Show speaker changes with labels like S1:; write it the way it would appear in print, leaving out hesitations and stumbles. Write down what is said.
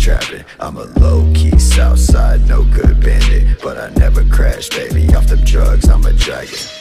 S1: trapping. I'm a low-key Southside, no good bandit, but I never crash, baby. Off them drugs, I'm a dragon.